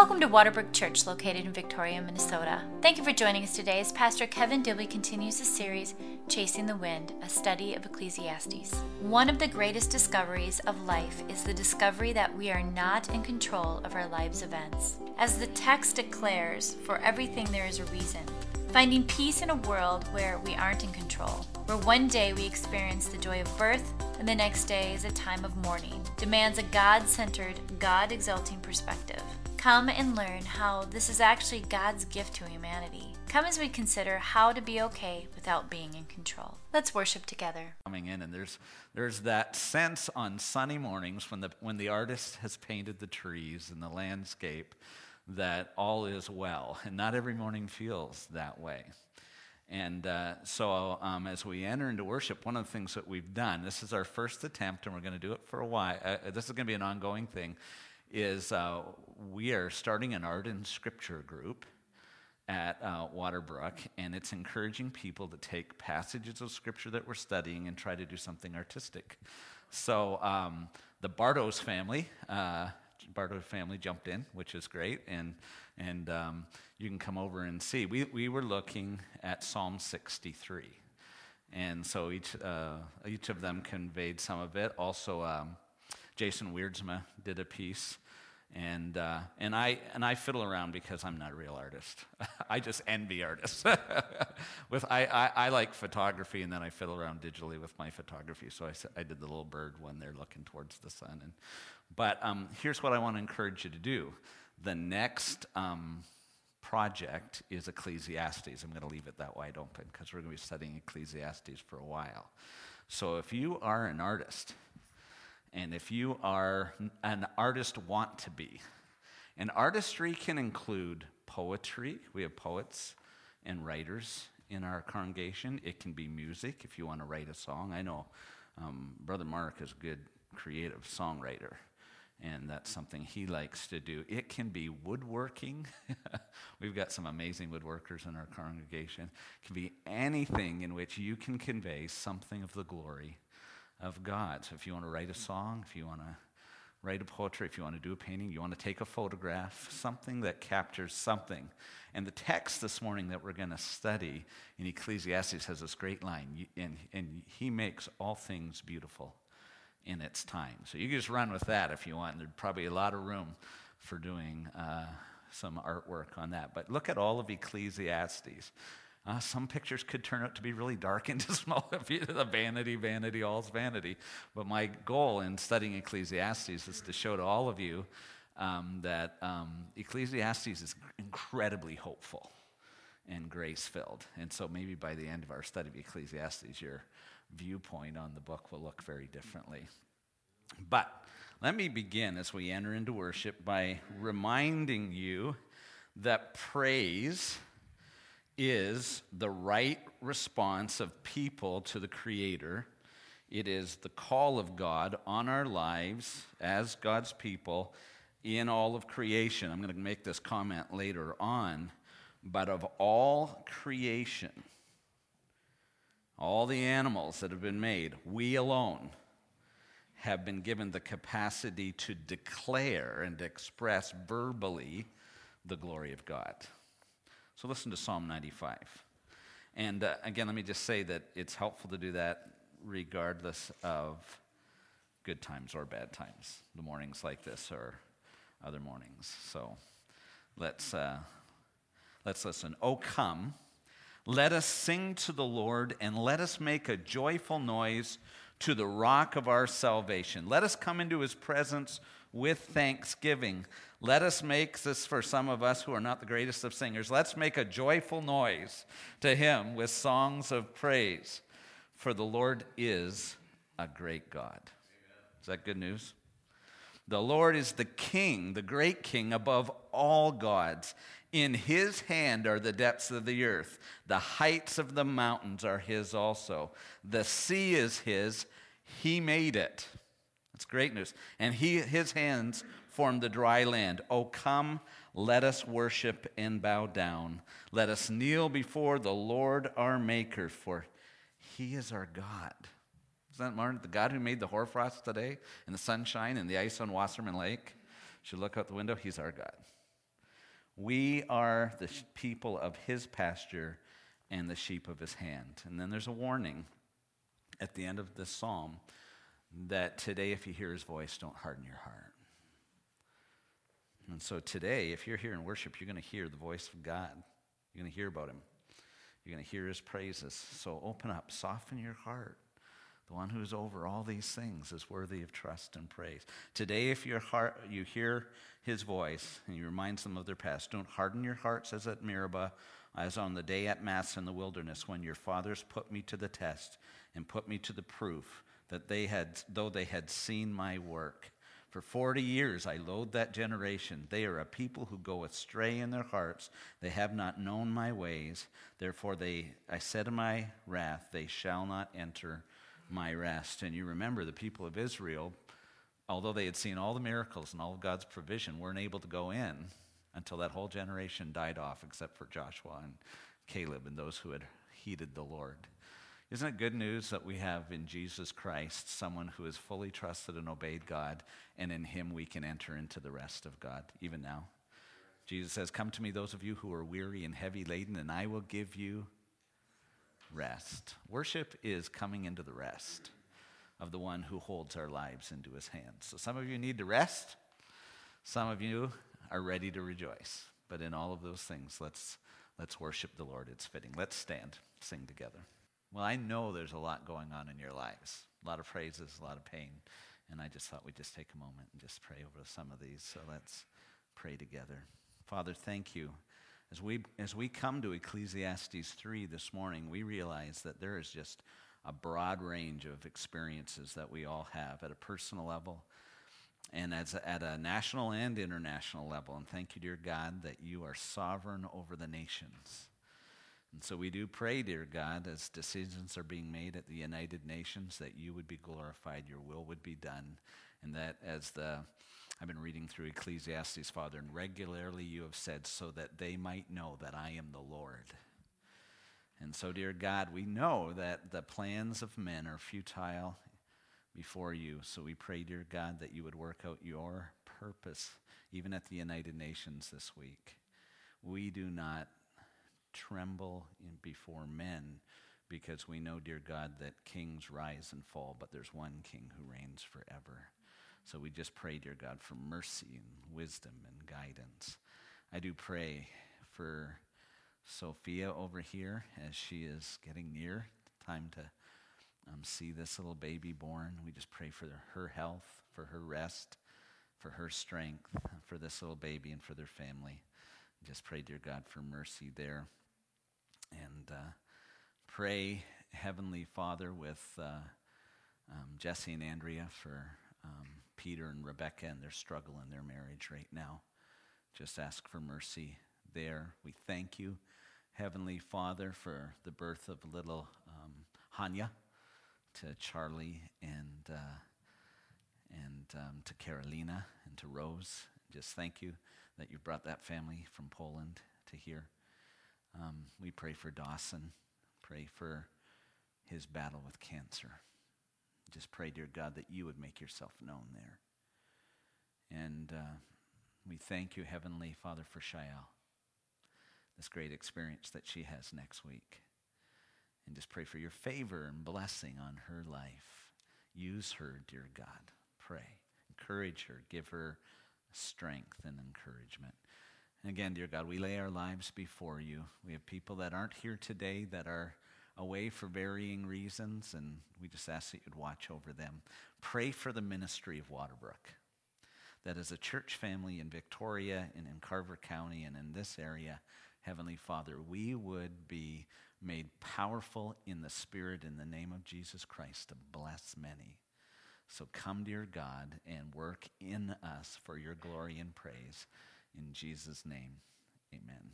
Welcome to Waterbrook Church, located in Victoria, Minnesota. Thank you for joining us today as Pastor Kevin Dibley continues the series, Chasing the Wind, a study of Ecclesiastes. One of the greatest discoveries of life is the discovery that we are not in control of our life's events. As the text declares, for everything there is a reason. Finding peace in a world where we aren't in control, where one day we experience the joy of birth and the next day is a time of mourning, demands a God-centered, God-exalting perspective. Come and learn how this is actually God's gift to humanity. Come as we consider how to be okay without being in control. Let's worship together. Coming in, and there's that sense on sunny mornings when the artist has painted the trees and the landscape that all is well, and not every morning feels that way. And so as we enter into worship, one of the things that we've done, this is our first attempt, and we're going to do it for a while. This is going to be an ongoing thing, is we are starting an art and scripture group at Waterbrook, and it's encouraging people to take passages of scripture that we're studying and try to do something artistic. So the Bardos family jumped in, which is great, and you can come over and see. We were looking at Psalm 63, and so each of them conveyed some of it. Also, Jason Weirdsma did a piece, and I fiddle around because I'm not a real artist. I just envy artists. I like photography, and then I fiddle around digitally with my photography. So I did the little bird when they're looking towards the sun. But here's what I want to encourage you to do. The next project is Ecclesiastes. I'm going to leave it that wide open because we're going to be studying Ecclesiastes for a while. So if you are an artist, and if you are an artist want to be, and artistry can include poetry. We have poets and writers in our congregation. It can be music if you want to write a song. I know Brother Mark is a good creative songwriter, and that's something he likes to do. It can be woodworking. We've got some amazing woodworkers in our congregation. It can be anything in which you can convey something of the glory of God. So if you want to write a song, if you want to write a poetry, if you want to do a painting, you want to take a photograph, something that captures something. And the text this morning that we're going to study in Ecclesiastes has this great line, and he makes all things beautiful in its time. So you can just run with that if you want. There's probably a lot of room for doing some artwork on that. But look at all of Ecclesiastes. Some pictures could turn out to be really dark and dismal, the vanity, all's vanity. But my goal in studying Ecclesiastes is to show to all of you that Ecclesiastes is incredibly hopeful and grace-filled. And so maybe by the end of our study of Ecclesiastes, your viewpoint on the book will look very differently. But let me begin as we enter into worship by reminding you that praise is the right response of people to the Creator. It is the call of God on our lives as God's people in all of creation. I'm going to make this comment later on, but of all creation, all the animals that have been made, we alone have been given the capacity to declare and express verbally the glory of God. So listen to Psalm 95. And again, let me just say that it's helpful to do that regardless of good times or bad times, the mornings like this or other mornings. So let's listen. Oh, come, let us sing to the Lord, and let us make a joyful noise to the rock of our salvation. Let us come into his presence with thanksgiving. Let us make this, for some of us who are not the greatest of singers, let's make a joyful noise to him with songs of praise. For the Lord is a great God. Is that good news? The Lord is the King, the great King above all gods. In his hand are the depths of the earth. The heights of the mountains are his also. The sea is his. He made it. That's great news. And his hands formed the dry land. Oh, come, let us worship and bow down. Let us kneel before the Lord our Maker, for he is our God. Isn't that Martin, the God who made the hoarfrost today, and the sunshine, and the ice on Wasserman Lake? You should look out the window. He's our God. We are the people of his pasture and the sheep of his hand. And then there's a warning at the end of this psalm that today, if you hear his voice, don't harden your heart. And so today, if you're here in worship, you're going to hear the voice of God. You're going to hear about him. You're going to hear his praises. So open up, soften your heart. The one who is over all these things is worthy of trust and praise. Today, if you hear his voice and he reminds them of their past, don't harden your hearts as at Meribah, as on the day at Massah in the wilderness, when your fathers put me to the test and put me to the proof, that though they had seen my work. For 40 years I loathed that generation. They are a people who go astray in their hearts. They have not known my ways. Therefore I said in my wrath, they shall not enter my rest. And you remember the people of Israel, although they had seen all the miracles and all of God's provision, weren't able to go in until that whole generation died off, except for Joshua and Caleb and those who had heeded the Lord. Isn't it good news that we have in Jesus Christ someone who has fully trusted and obeyed God, and in him we can enter into the rest of God, even now? Jesus says, come to me, those of you who are weary and heavy laden, and I will give you rest. Worship is coming into the rest of the one who holds our lives into his hands. So some of you need to rest. Some of you are ready to rejoice. But in all of those things, let's worship the Lord. It's fitting. Let's stand, sing together. Well, I know there's a lot going on in your lives, a lot of praises, a lot of pain, and I just thought we'd just take a moment and just pray over some of these. So let's pray together. Father, thank you. As we come to Ecclesiastes 3 this morning, we realize that there is just a broad range of experiences that we all have at a personal level and at a national and international level. And thank you, dear God, that you are sovereign over the nations. And so we do pray, dear God, as decisions are being made at the United Nations, that you would be glorified, your will would be done, and that I've been reading through Ecclesiastes, Father, and regularly you have said, so that they might know that I am the Lord. And so, dear God, we know that the plans of men are futile before you. So we pray, dear God, that you would work out your purpose, even at the United Nations this week. We do not tremble before men, because we know, dear God, that kings rise and fall, but there's one king who reigns forever. So we just pray, dear God, for mercy and wisdom and guidance. I do pray for Sophia over here as she is getting near time to see this little baby born. We just pray for her health, for her rest, for her strength, for this little baby and for their family. Just pray, dear God, for mercy there. And pray, Heavenly Father, with Jesse and Andrea for Peter and Rebecca and their struggle in their marriage right now. Just ask for mercy there. We thank you, Heavenly Father, for the birth of little Hanya to Charlie and to Carolina and to Rose. Just thank you that you brought that family from Poland to here. We pray for Dawson. Pray for his battle with cancer. Just pray, dear God, that you would make yourself known there. And we thank you, Heavenly Father, for Shael, this great experience that she has next week. And just pray for your favor and blessing on her life. Use her, dear God. Pray. Encourage her. Give her strength and encouragement. And again, dear God, we lay our lives before you. We have people that aren't here today that are away for varying reasons, and we just ask that you'd watch over them. Pray for the ministry of Waterbrook, that as a church family in Victoria and in Carver County and in this area, Heavenly Father, we would be made powerful in the Spirit in the name of Jesus Christ to bless many. So come, dear God, and work in us for your glory and praise. In Jesus' name, amen.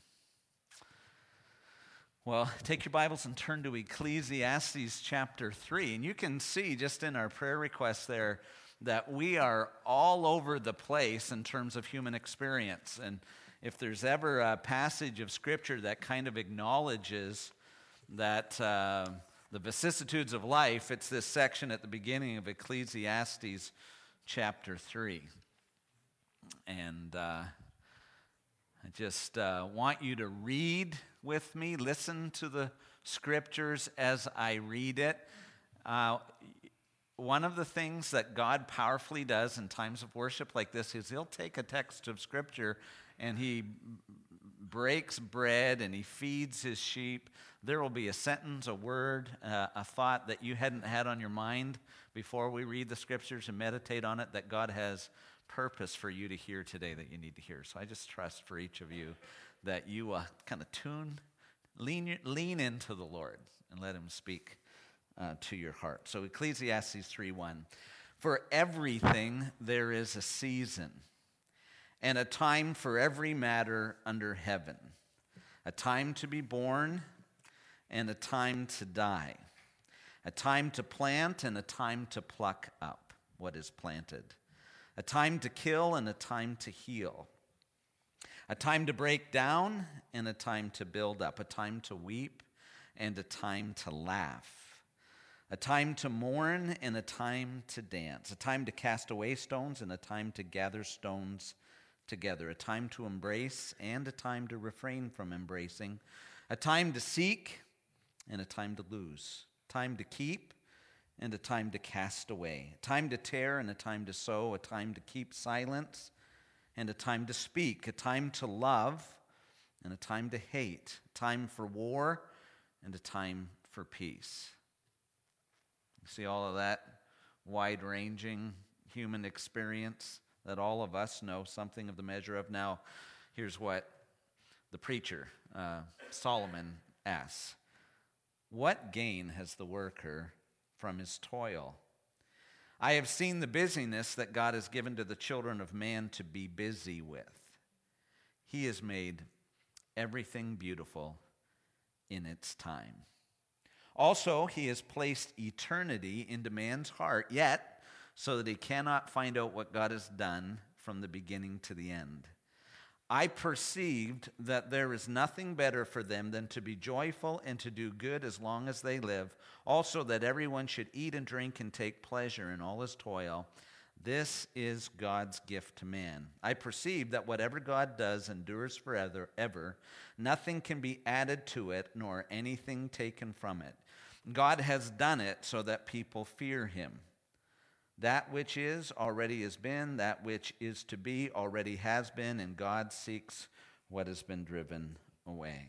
Well, take your Bibles and turn to Ecclesiastes chapter 3. And you can see just in our prayer request there that we are all over the place in terms of human experience. And if there's ever a passage of Scripture that kind of acknowledges that the vicissitudes of life, it's this section at the beginning of Ecclesiastes chapter 3. And I just want you to read with me, listen to the scriptures as I read it. One of the things that God powerfully does in times of worship like this is he'll take a text of scripture and he breaks bread and he feeds his sheep. There will be a sentence, a word, a thought that you hadn't had on your mind before we read the scriptures and meditate on it that God has purpose for you to hear today that you need to hear. So I just trust for each of you that you kind of lean into the Lord and let him speak to your heart. So Ecclesiastes 3:1, for everything there is a season and a time for every matter under heaven, a time to be born and a time to die, a time to plant and a time to pluck up what is planted, a time to kill and a time to heal, a time to break down and a time to build up, a time to weep and a time to laugh, a time to mourn and a time to dance, a time to cast away stones and a time to gather stones together, a time to embrace and a time to refrain from embracing, a time to seek and a time to lose, time to keep and a time to cast away, a time to tear and a time to sow, a time to keep silence and a time to speak, a time to love and a time to hate, a time for war and a time for peace. You see all of that wide-ranging human experience that all of us know something of the measure of. Now, here's what the preacher, Solomon, asks. What gain has the worker from his toil? I have seen the busyness that God has given to the children of man to be busy with. He has made everything beautiful in its time. Also, he has placed eternity into man's heart, yet so that he cannot find out what God has done from the beginning to the end. I perceived that there is nothing better for them than to be joyful and to do good as long as they live. Also, that everyone should eat and drink and take pleasure in all his toil. This is God's gift to man. I perceive that whatever God does endures forever, ever. Nothing can be added to it, nor anything taken from it. God has done it so that people fear him. That which is already has been, that which is to be already has been, and God seeks what has been driven away.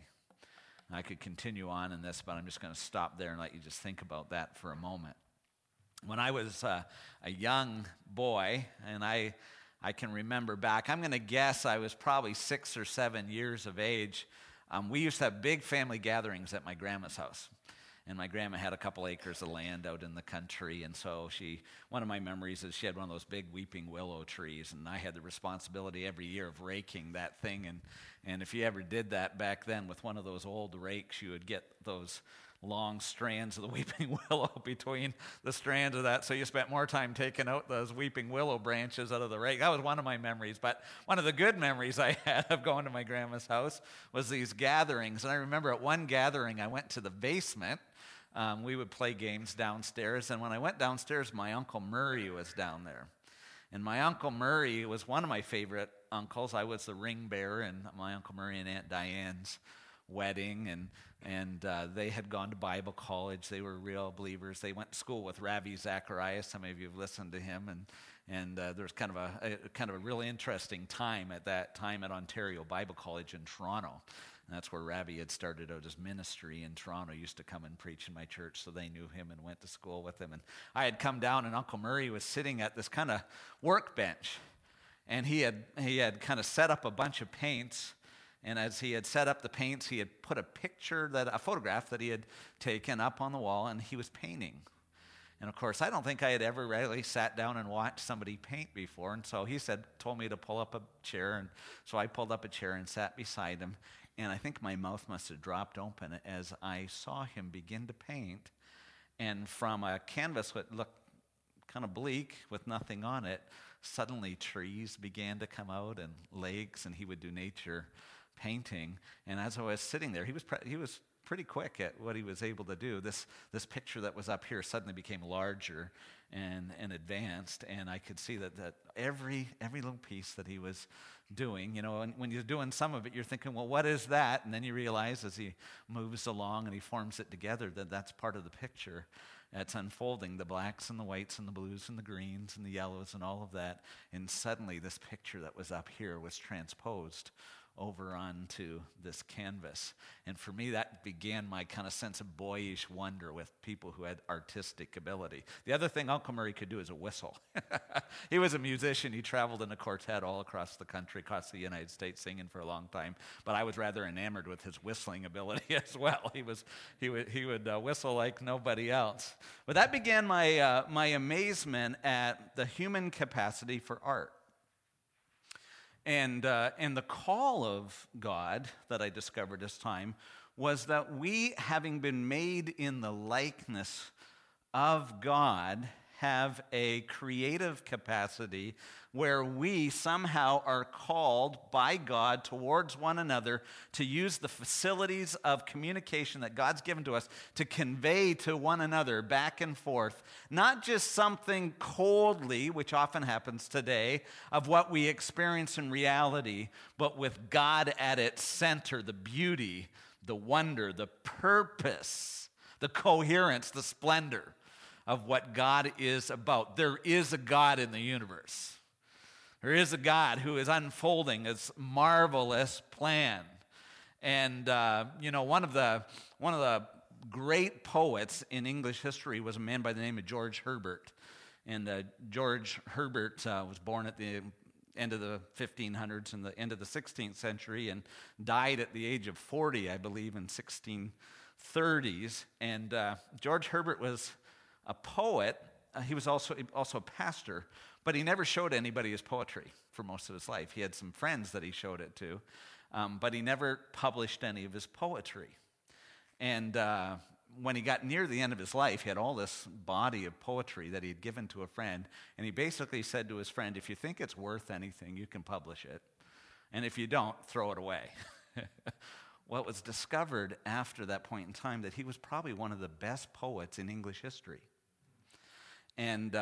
I could continue on in this, but I'm just going to stop there and let you just think about that for a moment. When I was a young boy, and I can remember back, I'm going to guess I was probably 6 or 7 years of age, we used to have big family gatherings at my grandma's house. And my grandma had a couple acres of land out in the country, and so one of my memories is she had one of those big weeping willow trees, and I had the responsibility every year of raking that thing, and if you ever did that back then with one of those old rakes, you would get those long strands of the weeping willow between the strands of that, so you spent more time taking out those weeping willow branches out of the rake. That was one of my memories, but one of the good memories I had of going to my grandma's house was these gatherings, and I remember at one gathering I went to the basement. We would play games downstairs, and when I went downstairs, my Uncle Murray was down there. And my Uncle Murray was one of my favorite uncles. I was the ring bearer in my Uncle Murray and Aunt Diane's wedding, and they had gone to Bible college. They were real believers. They went to school with Ravi Zacharias. Some of you have listened to him, and there was kind of a really interesting time at that time at Ontario Bible College in Toronto. And that's where Ravi had started out his ministry in Toronto. He used to come and preach in my church, so they knew him and went to school with him. And I had come down, and Uncle Murray was sitting at this kind of workbench, and he had kind of set up a bunch of paints. And as he had set up the paints, he had put a photograph that he had taken up on the wall, and he was painting. And of course, I don't think I had ever really sat down and watched somebody paint before. And so he told me to pull up a chair, and so I pulled up a chair and sat beside him. And I think my mouth must have dropped open as I saw him begin to paint. And from a canvas that looked kind of bleak with nothing on it, suddenly trees began to come out and lakes, and he would do nature painting. And as I was sitting there, he was pretty quick at what he was able to do. This picture that was up here suddenly became larger and advanced, and I could see that every little piece that he was doing, and when you're doing some of it, you're thinking, well, what is that? And then you realize as he moves along and he forms it together that that's part of the picture that's unfolding, the blacks and the whites and the blues and the greens and the yellows and all of that. And suddenly this picture that was up here was transposed over onto this canvas. And for me, that began my kind of sense of boyish wonder with people who had artistic ability. The other thing Uncle Murray could do is a whistle. He was a musician. He traveled in a quartet all across the country, across the United States, singing for a long time. But I was rather enamored with his whistling ability as well. He would whistle like nobody else. But that began my amazement at the human capacity for art. And the call of God that I discovered this time was that we, having been made in the likeness of God, have a creative capacity where we somehow are called by God towards one another to use the facilities of communication that God's given to us to convey to one another back and forth, not just something coldly, which often happens today, of what we experience in reality, but with God at its center, the beauty, the wonder, the purpose, the coherence, the splendor of what God is about. There is a God in the universe. There is a God who is unfolding his marvelous plan. And one of the great poets in English history was a man by the name of George Herbert. And George Herbert was born at the end of the 1500s and the end of the 16th century and died at the age of 40, I believe, in 1630s. And George Herbert was a poet. He was also a pastor, but he never showed anybody his poetry for most of his life. He had some friends that he showed it to, but he never published any of his poetry. And when he got near the end of his life, he had all this body of poetry that he had given to a friend, and he basically said to his friend, if you think it's worth anything, you can publish it, and if you don't, throw it away. Well, it was discovered after that point in time that he was probably one of the best poets in English history. And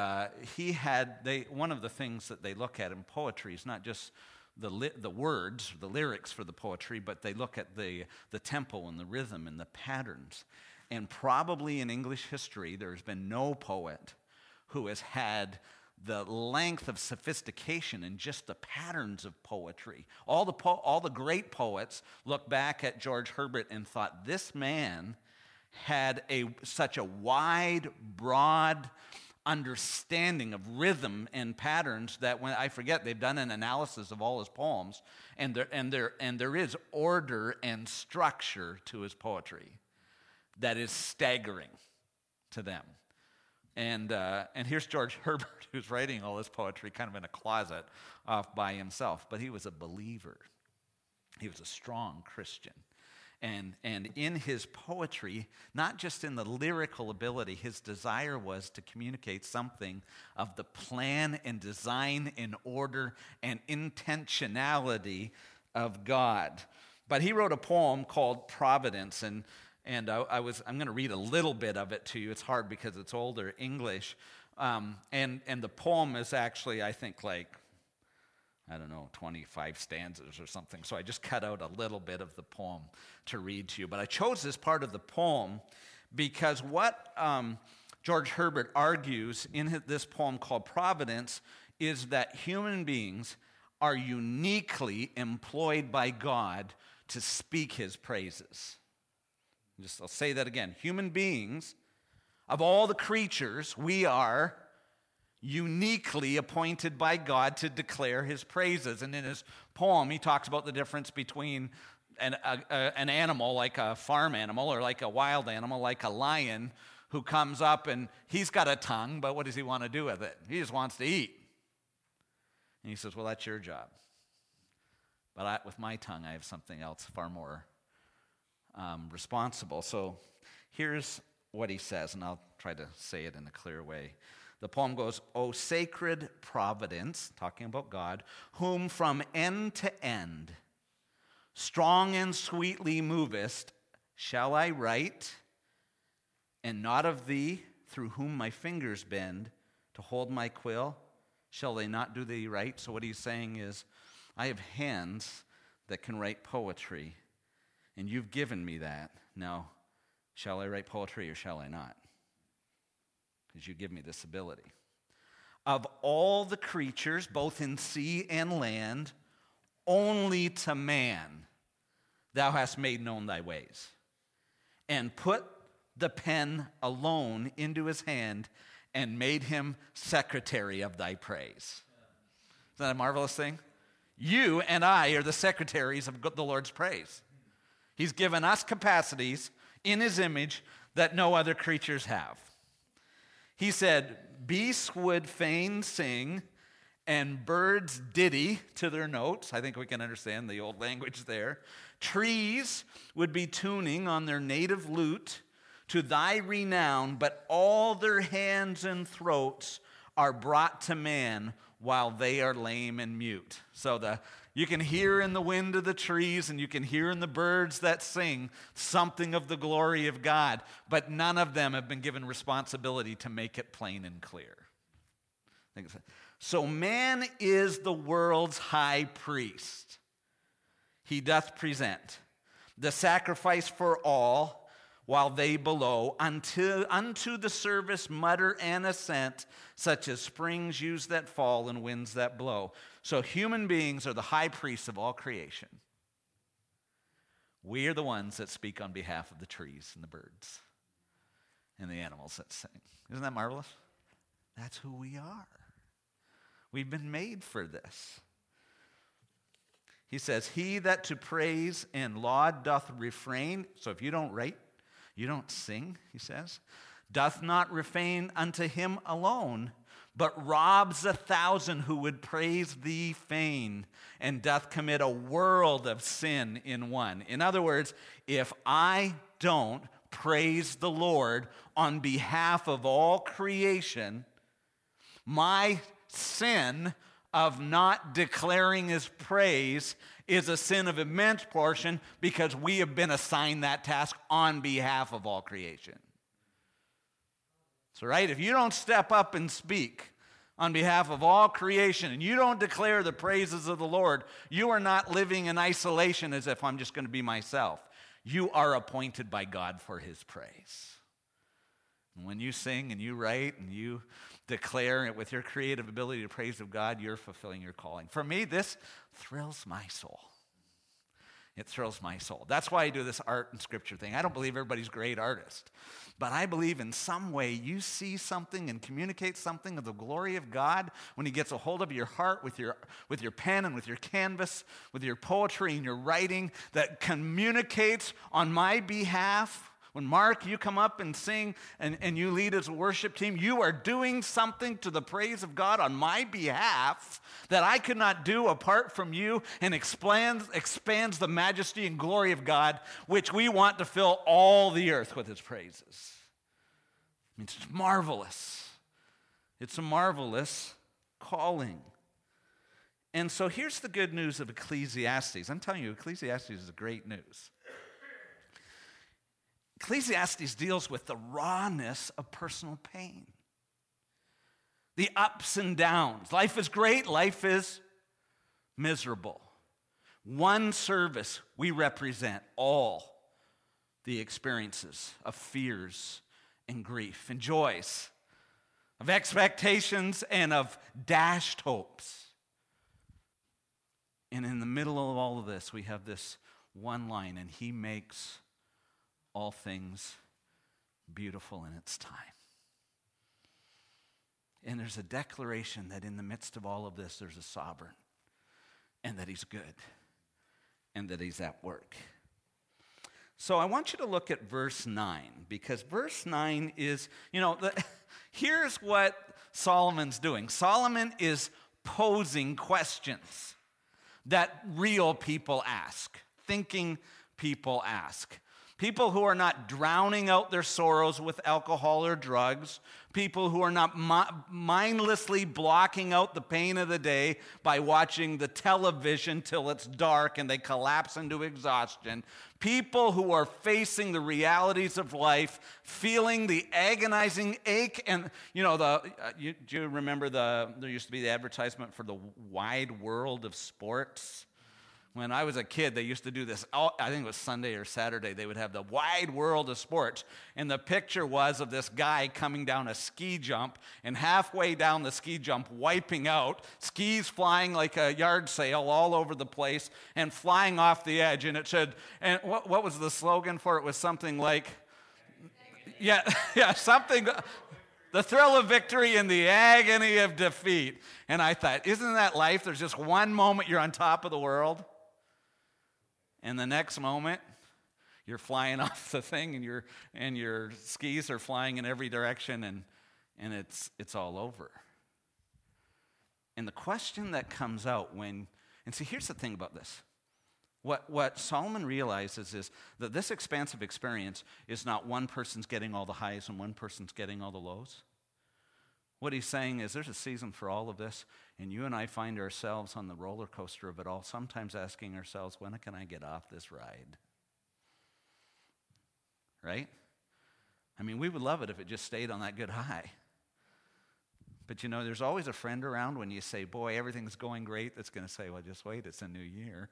one of the things that they look at in poetry is not just the words, the lyrics for the poetry, but they look at the tempo and the rhythm and the patterns. And probably in English history, there's been no poet who has had the length of sophistication and just the patterns of poetry. All the great poets look back at George Herbert and thought, this man had such a wide, broad understanding of rhythm and patterns that when I forget, they've done an analysis of all his poems, and there is order and structure to his poetry that is staggering to them. And here's George Herbert, who's writing all this poetry kind of in a closet off by himself, but he was a believer. He was a strong Christian. And in his poetry, not just in the lyrical ability, his desire was to communicate something of the plan and design and order and intentionality of God. But he wrote a poem called Providence, and I'm going to read a little bit of it to you. It's hard because it's older English. And the poem is actually, I think, 25 stanzas or something. So I just cut out a little bit of the poem to read to you. But I chose this part of the poem because what George Herbert argues in this poem called Providence is that human beings are uniquely employed by God to speak his praises. I'll say that again. Human beings, of all the creatures, we are uniquely appointed by God to declare his praises. And in his poem, he talks about the difference between an animal, like a farm animal, or like a wild animal, like a lion, who comes up and he's got a tongue, but what does he want to do with it? He just wants to eat. And he says, well, that's your job. But with my tongue, I have something else far more responsible. So here's what he says, and I'll try to say it in a clear way. The poem goes, O sacred providence, talking about God, whom from end to end, strong and sweetly movest, Shall I write, and not of thee, through whom my fingers bend, to hold my quill? Shall they not do thee right? So what he's saying is, I have hands that can write poetry, and you've given me that. Now, shall I write poetry or shall I not? Because you give me this ability. Of all the creatures, both in sea and land, only to man thou hast made known thy ways, and put the pen alone into his hand, and made him secretary of thy praise. Isn't that a marvelous thing? You and I are the secretaries of the Lord's praise. He's given us capacities in his image that no other creatures have. He said, beasts would fain sing, and birds ditty to their notes. I think we can understand the old language there. Trees would be tuning on their native lute to thy renown, but all their hands and throats are brought to man while they are lame and mute. So you can hear in the wind of the trees, and you can hear in the birds that sing something of the glory of God, but none of them have been given responsibility to make it plain and clear. So man is the world's high priest. He doth present the sacrifice for all, while they below, unto the service mutter and assent, such as springs use that fall and winds that blow. So human beings are the high priests of all creation. We are the ones that speak on behalf of the trees and the birds and the animals that sing. Isn't that marvelous? That's who we are. We've been made for this. He says, he that to praise and laud doth refrain. So if you don't write, you don't sing, he says, doth not refrain unto him alone, but robs 1,000 who would praise thee fain, and doth commit a world of sin in one. In other words, if I don't praise the Lord on behalf of all creation, my sin of not declaring his praise is a sin of immense portion, because we have been assigned that task on behalf of all creation. So, right, if you don't step up and speak on behalf of all creation, and you don't declare the praises of the Lord, you are not living in isolation as if I'm just going to be myself. You are appointed by God for his praise. And when you sing and you write and you declare it with your creative ability to praise of God, you're fulfilling your calling. For me, this thrills my soul. It thrills my soul. That's why I do this art and scripture thing. I don't believe everybody's a great artist, but I believe in some way you see something and communicate something of the glory of God when he gets a hold of your heart with your pen and with your canvas, with your poetry and your writing that communicates on my behalf. When, Mark, you come up and sing and you lead as a worship team, you are doing something to the praise of God on my behalf that I could not do apart from you, and expands the majesty and glory of God, which we want to fill all the earth with his praises. I mean, it's marvelous. It's a marvelous calling. And so here's the good news of Ecclesiastes. I'm telling you, Ecclesiastes is great news. Ecclesiastes deals with the rawness of personal pain, the ups and downs. Life is great, life is miserable. One service, we represent all the experiences of fears and grief and joys, of expectations and of dashed hopes. And in the middle of all of this, we have this one line, and he makes all things beautiful in its time. And there's a declaration that in the midst of all of this, there's a sovereign, and that he's good, and that he's at work. So I want you to look at verse 9, because verse 9 is, here's what Solomon's doing. Solomon is posing questions that real people ask, thinking people ask. People who are not drowning out their sorrows with alcohol or drugs. People who are not mindlessly blocking out the pain of the day by watching the television till it's dark and they collapse into exhaustion. People who are facing the realities of life, feeling the agonizing ache. And, you know, do you remember there used to be the advertisement for the wide world of sports? When I was a kid, they used to do this, I think it was Sunday or Saturday, they would have the wide world of sports. And the picture was of this guy coming down a ski jump, and halfway down the ski jump, wiping out, skis flying like a yard sale all over the place, and flying off the edge. And it said, and what was the slogan for it? It was something like, something, the thrill of victory and the agony of defeat. And I thought, isn't that life? There's just one moment you're on top of the world. And the next moment, you're flying off the thing, and your skis are flying in every direction, and it's all over. And the question that comes out and see, here's the thing about this. What Solomon realizes is that this expansive experience is not one person's getting all the highs and one person's getting all the lows. What he's saying is there's a season for all of this, and you and I find ourselves on the roller coaster of it all, sometimes asking ourselves, when can I get off this ride? Right? I mean, we would love it if it just stayed on that good high. But you know, there's always a friend around when you say, boy, everything's going great, that's going to say, well, just wait, it's a new year.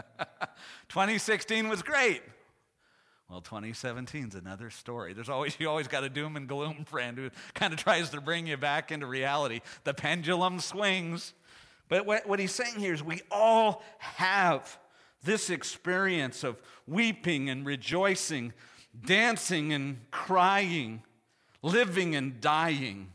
2016 was great. Well, 2017 is another story. You always got a doom and gloom friend who kind of tries to bring you back into reality. The pendulum swings. But what he's saying here is we all have this experience of weeping and rejoicing, dancing and crying, living and dying,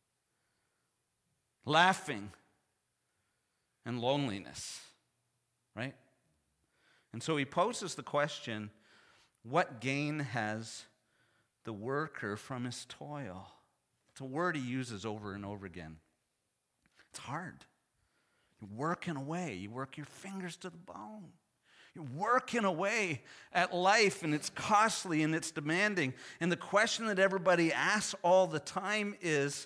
laughing and loneliness, right? And so he poses the question, what gain has the worker from his toil? It's a word he uses over and over again. It's hard. You're working away. You work your fingers to the bone. You're working away at life, and it's costly and it's demanding. And the question that everybody asks all the time is,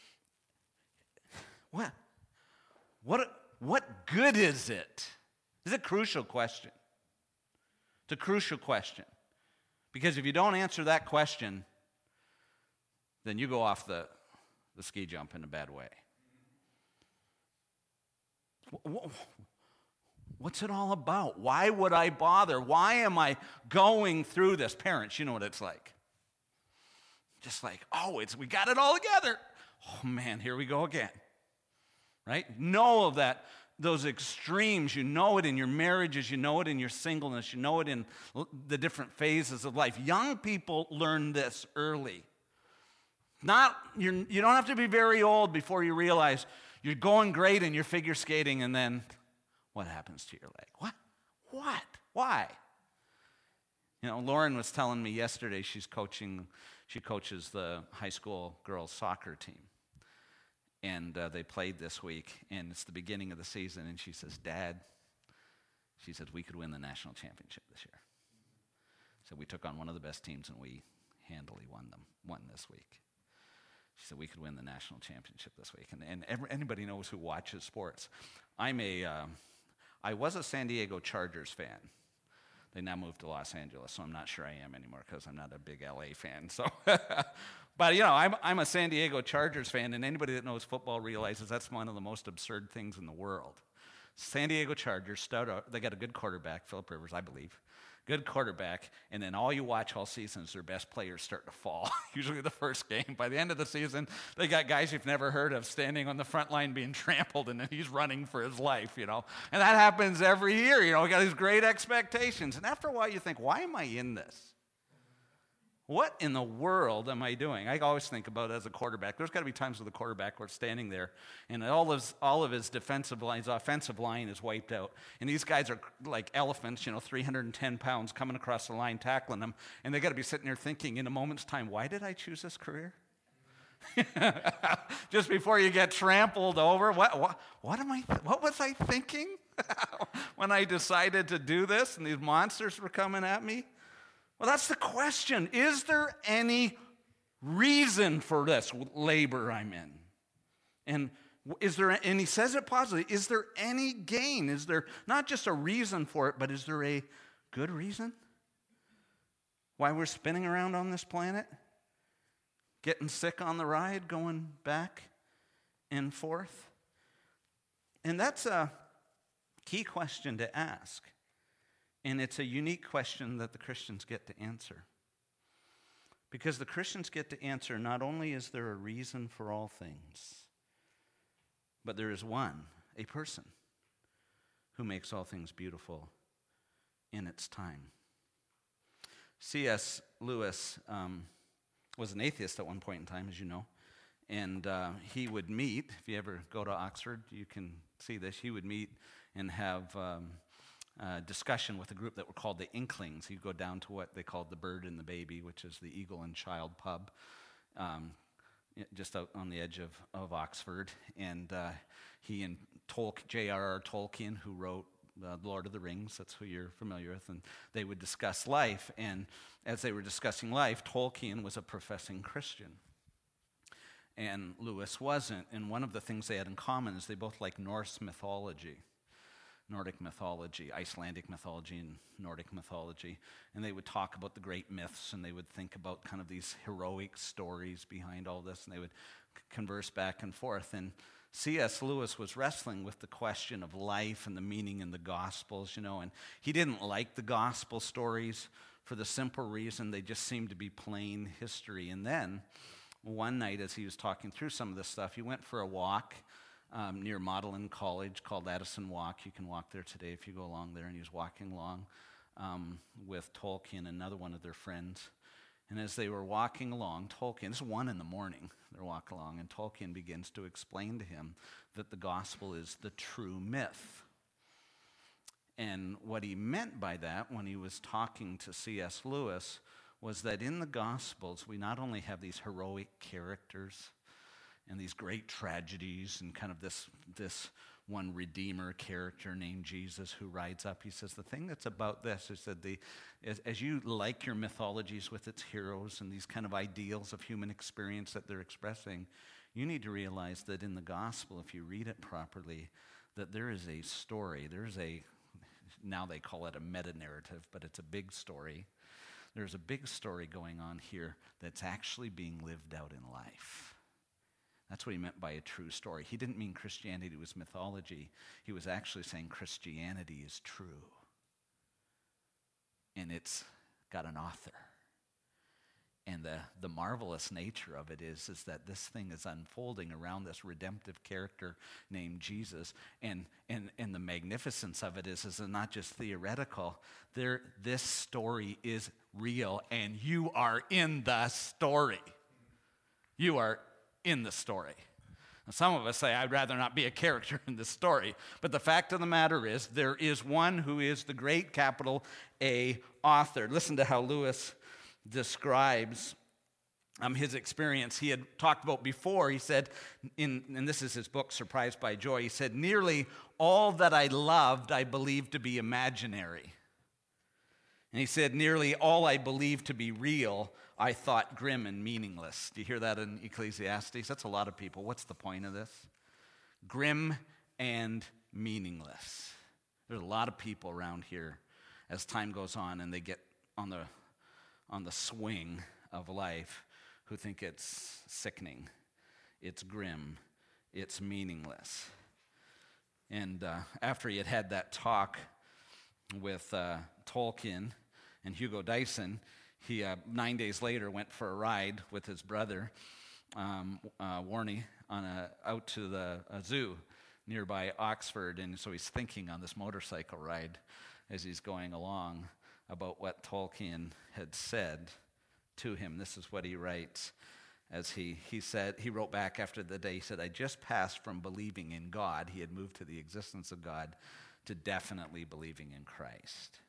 what good is it? It's a crucial question. It's a crucial question. Because if you don't answer that question, then you go off the ski jump in a bad way. What's it all about? Why would I bother? Why am I going through this? Parents, you know what it's like. Just like, we got it all together. Oh man, here we go again. Right? Know of that. Those extremes, you know it in your marriages, you know it in your singleness, you know it in the different phases of life. Young people learn this early. You don't have to be very old before you realize you're going great and you're figure skating, and then what happens to your leg? What? Why? You know, Lauren was telling me yesterday she coaches the high school girls soccer team. And they played this week, and it's the beginning of the season, and she says, Dad, she says, we could win the national championship this year. So we took on one of the best teams, and we handily won this week. She said, we could win the national championship this week. And anybody knows who watches sports. I was a San Diego Chargers fan. They now moved to Los Angeles, so I'm not sure I am anymore because I'm not a big LA fan. So, but you know, I'm a San Diego Chargers fan, and anybody that knows football realizes that's one of the most absurd things in the world. San Diego Chargers they got a good quarterback, Phillip Rivers, I believe. Good quarterback, and then all you watch all season is their best players start to fall, usually the first game. By the end of the season, they got guys you've never heard of standing on the front line being trampled, and then he's running for his life, you know. And that happens every year, you know. We got these great expectations. And after a while, you think, why am I in this? What in the world am I doing? I always think about it as a quarterback. There's got to be times with the quarterback where it's standing there, and all of his defensive line, his offensive line is wiped out. And these guys are like elephants, you know, 310 pounds coming across the line, tackling them. And they got to be sitting there thinking in a moment's time, why did I choose this career? Just before you get trampled over, what was I thinking when I decided to do this and these monsters were coming at me? Well, that's the question. Is there any reason for this labor I'm in? And he says it positively, is there any gain? Is there not just a reason for it, but is there a good reason why we're spinning around on this planet? Getting sick on the ride, going back and forth? And that's a key question to ask. And it's a unique question that the Christians get to answer. Because the Christians get to answer, not only is there a reason for all things, but there is one, a person, who makes all things beautiful in its time. C.S. Lewis was an atheist at one point in time, as you know. And he would meet, if you ever go to Oxford, you can see this. He would meet and have discussion with a group that were called the Inklings. He'd go down to what they called the Bird and the Baby, which is the Eagle and Child pub, just out on the edge of Oxford. And he and J.R.R. Tolkien, who wrote The Lord of the Rings, that's who you're familiar with, and they would discuss life. And as they were discussing life, Tolkien was a professing Christian. And Lewis wasn't. And one of the things they had in common is they both liked Norse mythology, Nordic mythology, Icelandic mythology, and Nordic mythology. And they would talk about the great myths, and they would think about kind of these heroic stories behind all this, and they would converse back and forth. And C.S. Lewis was wrestling with the question of life and the meaning in the Gospels, and he didn't like the Gospel stories for the simple reason they just seemed to be plain history. And then one night, as he was talking through some of this stuff, he went for a walk near Magdalen College called Addison Walk. You can walk there today if you go along there. And he was walking along with Tolkien, another one of their friends. And as they were walking along, Tolkien, this is 1 a.m, they're walking along, and Tolkien begins to explain to him that the gospel is the true myth. And what he meant by that when he was talking to C.S. Lewis was that in the Gospels, we not only have these heroic characters and these great tragedies and kind of this one redeemer character named Jesus who rides up. He says, the thing that's about this is that as you like your mythologies with its heroes and these kind of ideals of human experience that they're expressing, you need to realize that in the Gospel, if you read it properly, that there is a story. Now they call it a meta-narrative, but it's a big story. There's a big story going on here that's actually being lived out in life. That's what he meant by a true story. He didn't mean Christianity was mythology. He was actually saying Christianity is true. And it's got an author. And the marvelous nature of it is that this thing is unfolding around this redemptive character named Jesus. And the magnificence of it is not just theoretical. This story is real, and you are in the story. You are in the story. Now, some of us say, I'd rather not be a character in this story. But the fact of the matter is, there is one who is the great capital A author. Listen to how Lewis describes his experience. He had talked about before, he said, and this is his book, Surprised by Joy, he said, nearly all that I loved I believed to be imaginary. And he said, nearly all I believed to be real I thought grim and meaningless. Do you hear that in Ecclesiastes? That's a lot of people. What's the point of this? Grim and meaningless. There's a lot of people around here as time goes on and they get on the swing of life who think it's sickening, it's grim, it's meaningless. And after he had that talk with Tolkien and Hugo Dyson, he 9 days later went for a ride with his brother, Warnie, out to the zoo nearby Oxford. And so he's thinking on this motorcycle ride as he's going along about what Tolkien had said to him. This is what he writes as he wrote back after the day. He said, I just passed from believing in God, he had moved to the existence of God, to definitely believing in Christ.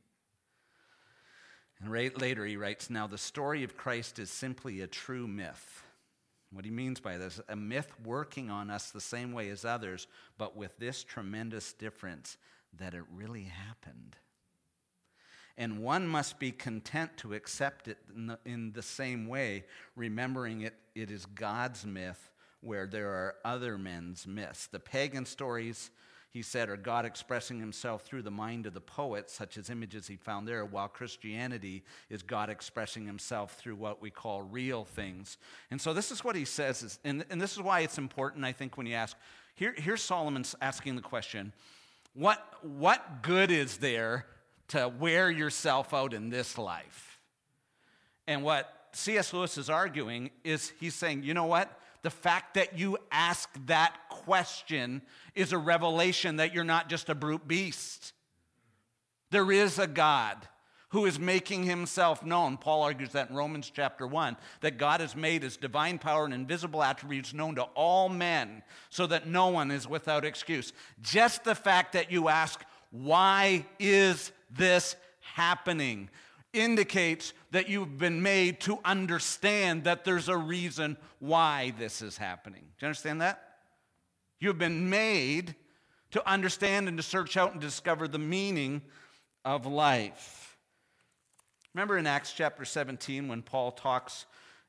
And later he writes, now the story of Christ is simply a true myth. What he means by this, a myth working on us the same way as others, but with this tremendous difference that it really happened. and one must be content to accept it in the same way, remembering it is God's myth where there are other men's myths. The pagan stories, he said, are God expressing himself through the mind of the poets, such as images he found there, while Christianity is God expressing himself through what we call real things. And so this is what he says, and this is why it's important, I think, when you ask. Here's Solomon asking the question, what good is there to wear yourself out in this life? And what C.S. Lewis is arguing is he's saying, you know what? The fact that you ask that question is a revelation that you're not just a brute beast. There is a God who is making himself known. Paul argues that in Romans chapter 1, that God has made his divine power and invisible attributes known to all men so that no one is without excuse. Just the fact that you ask, why is this happening, indicates that you've been made to understand that there's a reason why this is happening. Do you understand that? You've been made to understand and to search out and discover the meaning of life. Remember in Acts chapter 17 when Paul talks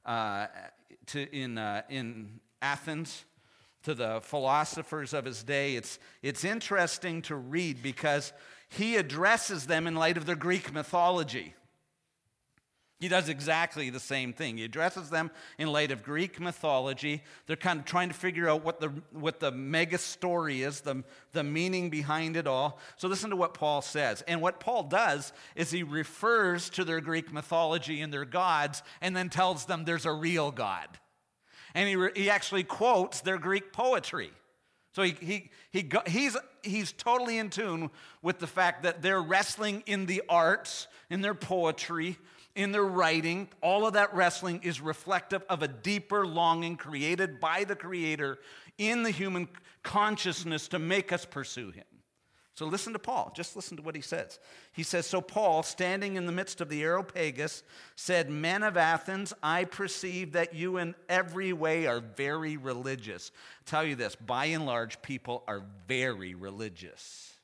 in Athens to the philosophers of his day? It's interesting to read because he addresses them in light of their Greek mythology. He does exactly the same thing. He addresses them in light of Greek mythology. They're kind of trying to figure out what the mega story is, the meaning behind it all. So listen to what Paul says. And what Paul does is he refers to their Greek mythology and their gods and then tells them there's a real God. And he actually quotes their Greek poetry. So he's totally in tune with the fact that they're wrestling in the arts, in their poetry, in their writing. All of that wrestling is reflective of a deeper longing created by the Creator in the human consciousness to make us pursue him. So listen to Paul. Just listen to what he says. He says, so Paul, standing in the midst of the Areopagus, said, men of Athens, I perceive that you in every way are very religious. I'll tell you this, by and large, people are very religious.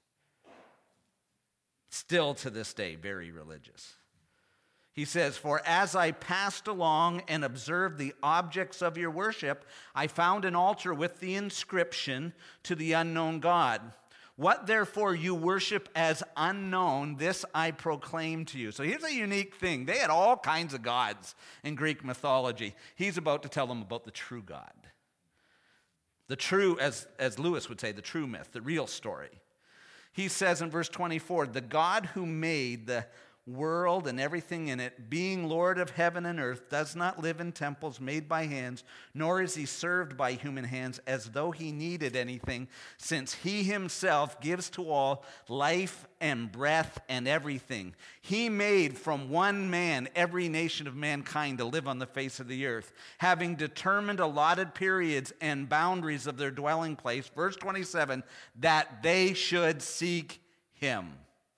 Still to this day, very religious. He says, for as I passed along and observed the objects of your worship, I found an altar with the inscription to the unknown God. What therefore you worship as unknown, this I proclaim to you. So here's a unique thing. They had all kinds of gods in Greek mythology. He's about to tell them about the true God. The true, as Lewis would say, the true myth, the real story. He says in verse 24, the God who made the world and everything in it, being Lord of heaven and earth, does not live in temples made by hands, nor is he served by human hands as though he needed anything, since he himself gives to all life and breath and everything. He made from one man every nation of mankind to live on the face of the earth, having determined allotted periods and boundaries of their dwelling place, verse 27, that they should seek him.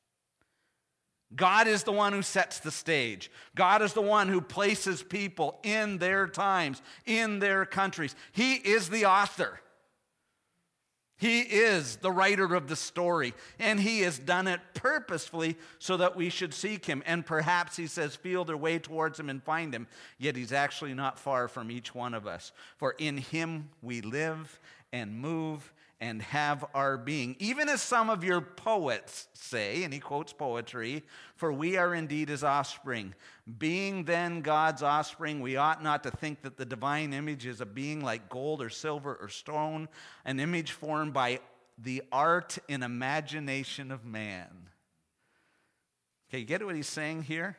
God is the one who sets the stage. God is the one who places people in their times, in their countries. He is the author. He is the writer of the story, and he has done it purposefully so that we should seek him. And perhaps, he says, feel their way towards him and find him. Yet he's actually not far from each one of us. For in him we live and move and have our being. Even as some of your poets say, and he quotes poetry, for we are indeed his offspring. Being then God's offspring, we ought not to think that the divine image is a being like gold or silver or stone, an image formed by the art and imagination of man. Okay, you get what he's saying here?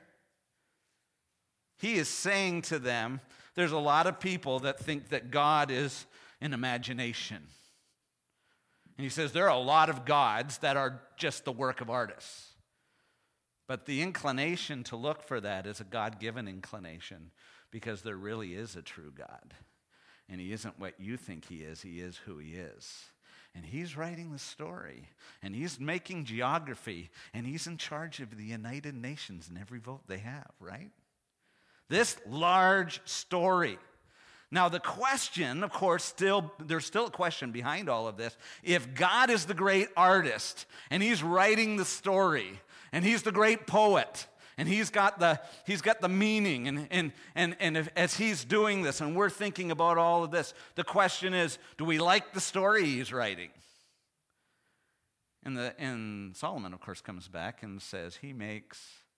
He is saying to them, there's a lot of people that think that God is an imagination. And he says there are a lot of gods that are just the work of artists. But the inclination to look for that is a God-given inclination, because there really is a true God. And he isn't what you think he is who he is. And he's writing the story, and he's making geography, and he's in charge of the United Nations and every vote they have, right? This large story. Now, the question, of course, there's still a question behind all of this. If God is the great artist and he's writing the story And he's the great poet. And he's got the meaning. And as he's doing this and we're thinking about all of this, the question is, do we like the story he's writing? And Solomon, of course, comes back and says he makes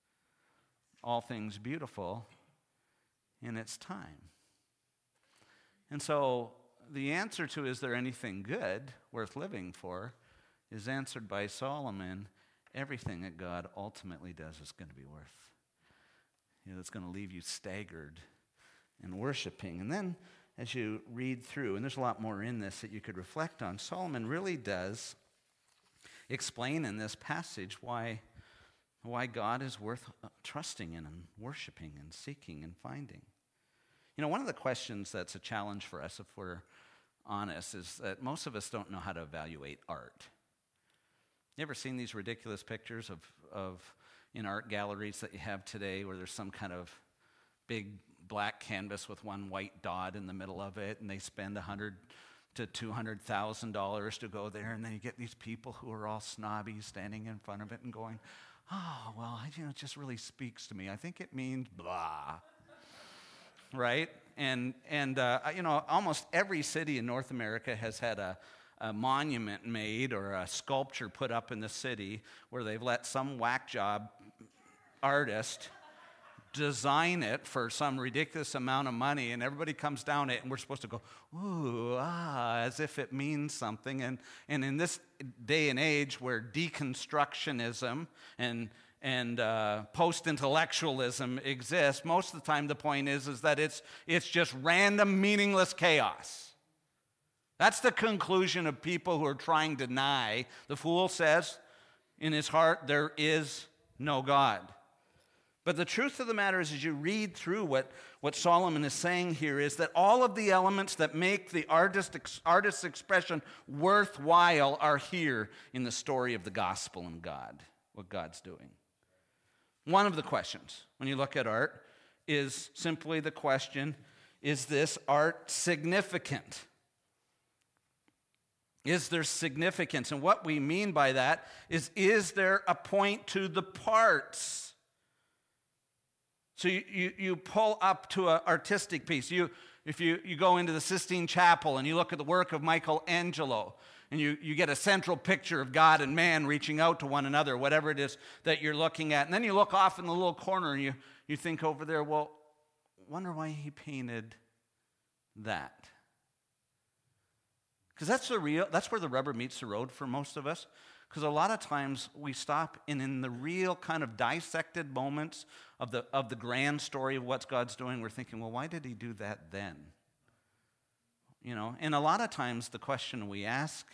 all things beautiful in its time. And so the answer to is there anything good worth living for is answered by Solomon. Everything that God ultimately does is going to be worth. It's going to leave you staggered in worshiping. And then as you read through, and there's a lot more in this that you could reflect on, Solomon really does explain in this passage why God is worth trusting in and worshiping and seeking and finding. One of the questions that's a challenge for us, if we're honest, is that most of us don't know how to evaluate art. You ever seen these ridiculous pictures of in art galleries that you have today where there's some kind of big black canvas with one white dot in the middle of it, and they spend $100,000 to $200,000 to go there, and then you get these people who are all snobby standing in front of it and going, "Oh, well, it just really speaks to me. I think it means blah." Right? And almost every city in North America has had a monument made or a sculpture put up in the city where they've let some whack job artist design it for some ridiculous amount of money, and everybody comes down it, and we're supposed to go, ooh, as if it means something. And in this day and age where deconstructionism and post-intellectualism exists, most of the time the point is that it's just random, meaningless chaos. That's the conclusion of people who are trying to deny. The fool says in his heart, there is no God. But the truth of the matter is, as you read through what Solomon is saying here, is that all of the elements that make the artist's expression worthwhile are here in the story of the gospel and God, what God's doing. One of the questions when you look at art is simply the question, is this art significant? Is there significance? And what we mean by that is there a point to the parts? So you pull up to an artistic piece. If you go into the Sistine Chapel and you look at the work of Michelangelo, and you get a central picture of God and man reaching out to one another, whatever it is that you're looking at. And then you look off in the little corner and you think over there, well, wonder why he painted that. Because that's where the rubber meets the road for most of us. Because a lot of times we stop in the real kind of dissected moments of the grand story of what God's doing, we're thinking, well, why did he do that then? And a lot of times the question we ask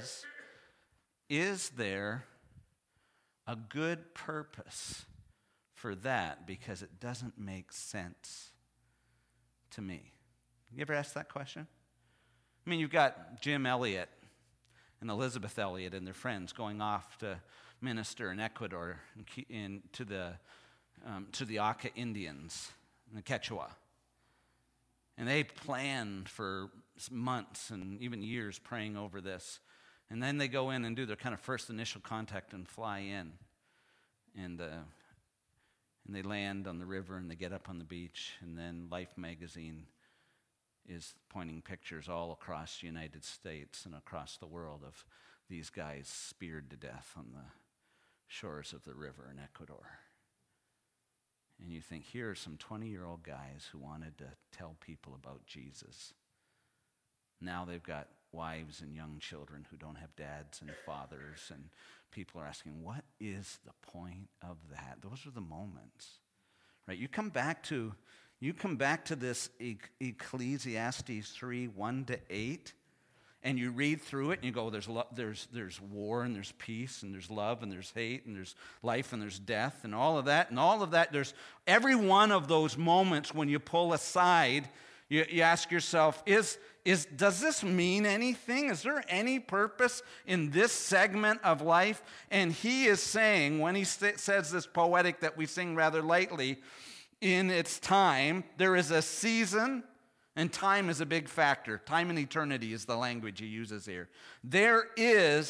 is there a good purpose for that? Because it doesn't make sense to me. You ever ask that question? I mean, you've got Jim Elliot and Elizabeth Elliot and their friends going off to minister in Ecuador to the Auca Indians, the Quechua. And they planned for months and even years praying over this. And then they go in and do their kind of first initial contact and fly in. And they land on the river and they get up on the beach. And then Life magazine is pointing pictures all across the United States and across the world of these guys speared to death on the shores of the river in Ecuador. And you think, here are some 20-year-old guys who wanted to tell people about Jesus. Now they've got wives and young children who don't have dads and fathers, and people are asking, what is the point of that? Those are the moments, right? You come back to this Ecclesiastes 3, 1-8, and you read through it, and you go, there's war, and there's peace, and there's love, and there's hate, and there's life, and there's death, and all of that. And all of that, there's every one of those moments when you pull aside, you ask yourself, does this mean anything? Is there any purpose in this segment of life? And he is saying, when he says this poetic that we sing rather lightly, in its time, there is a season, and time is a big factor. Time and eternity is the language he uses here. There is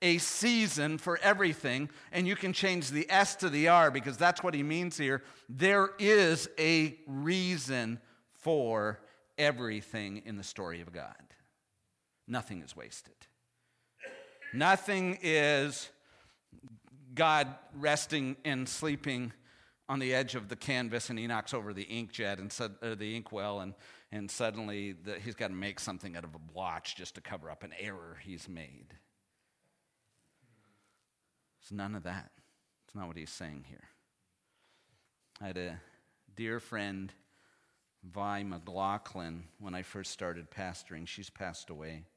a season for everything, and you can change the S to the R because that's what he means here. There is a reason for everything in the story of God. Nothing is wasted. Nothing is God resting and sleeping on the edge of the canvas, and he knocks over the inkjet and the inkwell, and suddenly he's got to make something out of a blotch just to cover up an error he's made. It's none of that. It's not what he's saying here. I had a dear friend, Vi McLaughlin, when I first started pastoring. She's passed away.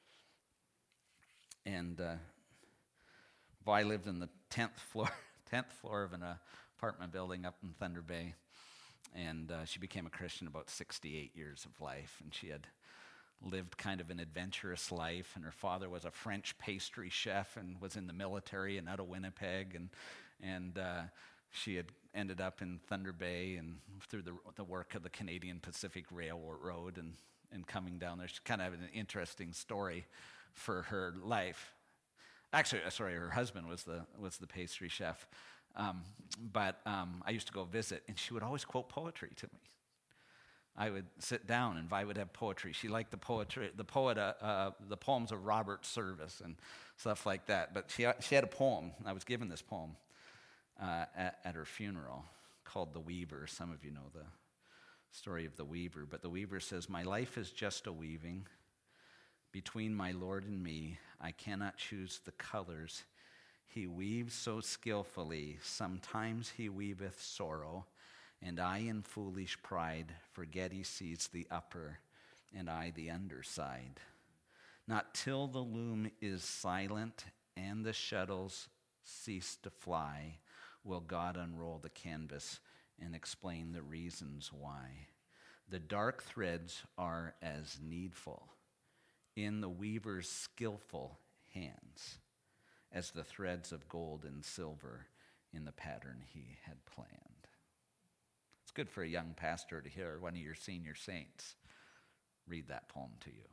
And Vi lived in the 10th floor of an apartment building up in Thunder Bay. And she became a Christian about 68 years of life. And she had lived kind of an adventurous life. And her father was a French pastry chef and was in the military and out of Winnipeg. And she had ended up in Thunder Bay and through the work of the Canadian Pacific Railroad and coming down there. She kind of had an interesting story for her life. Actually, sorry, her husband was the pastry chef. But I used to go visit, and she would always quote poetry to me. I would sit down, and Vi would have poetry. She liked the poems of Robert Service and stuff like that. But she had a poem. I was given this poem at her funeral called The Weaver. Some of you know the story of the Weaver. But the Weaver says, "My life is just a weaving. Between my Lord and me, I cannot choose the colors. He weaves so skillfully, sometimes he weaveth sorrow, and I in foolish pride forget he sees the upper, and I the underside. Not till the loom is silent and the shuttles cease to fly will God unroll the canvas and explain the reasons why. The dark threads are as needful in the weaver's skillful hands as the threads of gold and silver in the pattern he had planned." It's good for a young pastor to hear one of your senior saints read that poem to you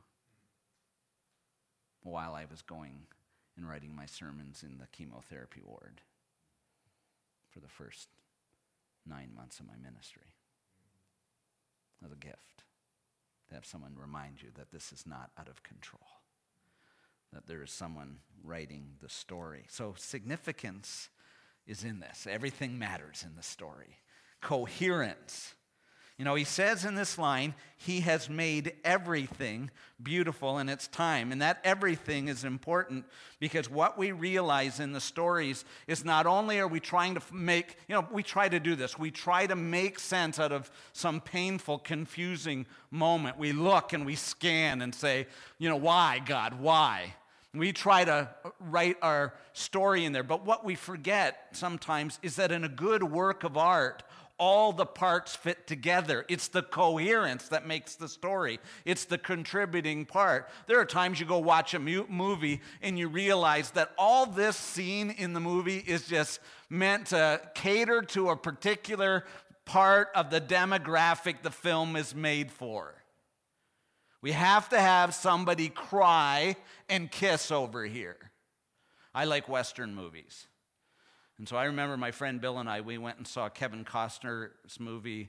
while I was going and writing my sermons in the chemotherapy ward for the first 9 months of my ministry. It was a gift to have someone remind you that this is not out of control, that there is someone writing the story. So significance is in this. Everything matters in the story. Coherence. You know, he says in this line, he has made everything beautiful in its time. And that everything is important because what we realize in the stories is not only are we trying to make, we try to do this. We try to make sense out of some painful, confusing moment. We look and we scan and say, why, God, why? We try to write our story in there. But what we forget sometimes is that in a good work of art, all the parts fit together. It's the coherence that makes the story. It's the contributing part. There are times you go watch a movie and you realize that all this scene in the movie is just meant to cater to a particular part of the demographic the film is made for. We have to have somebody cry and kiss over here. I like Western movies. And so I remember my friend Bill and we went and saw Kevin Costner's movie,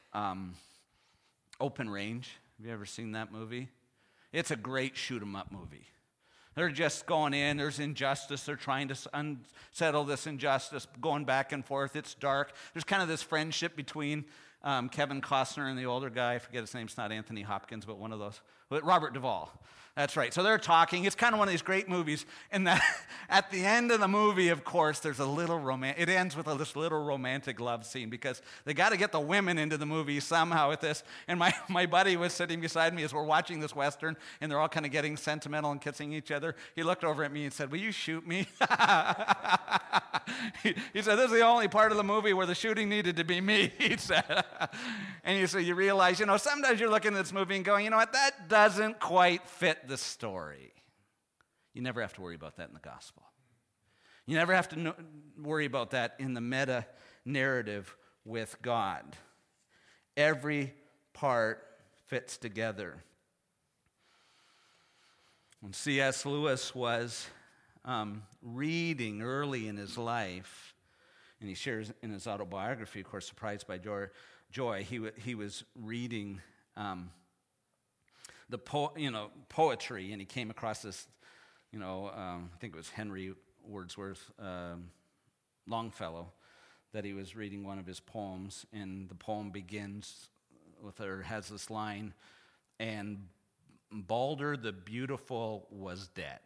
Open Range. Have you ever seen that movie? It's a great shoot-'em-up movie. They're just going in. There's injustice. They're trying to unsettle this injustice, going back and forth. It's dark. There's kind of this friendship between Kevin Costner and the older guy. I forget his name. It's not Anthony Hopkins, but one of those. Robert Duvall. That's right. So they're talking. It's kind of one of these great movies. And at the end of the movie, of course, there's a little it ends with this little romantic love scene because they got to get the women into the movie somehow with this. And my buddy was sitting beside me as we're watching this Western, and they're all kind of getting sentimental and kissing each other. He looked over at me and said, "Will you shoot me?" He said, "This is the only part of the movie where the shooting needed to be me," he said. And you realize, sometimes you're looking at this movie and going, what, that doesn't quite fit the story. You never have to worry about that in the gospel. You never have to worry about that in the meta narrative with God. Every part fits together. When C.S. Lewis was reading early in his life, and he shares in his autobiography, of course, Surprised by Joy, he was reading the poetry, and he came across this, I think it was Henry Wordsworth Longfellow, that he was reading one of his poems, and the poem begins with, or has this line, and Balder the Beautiful was dead.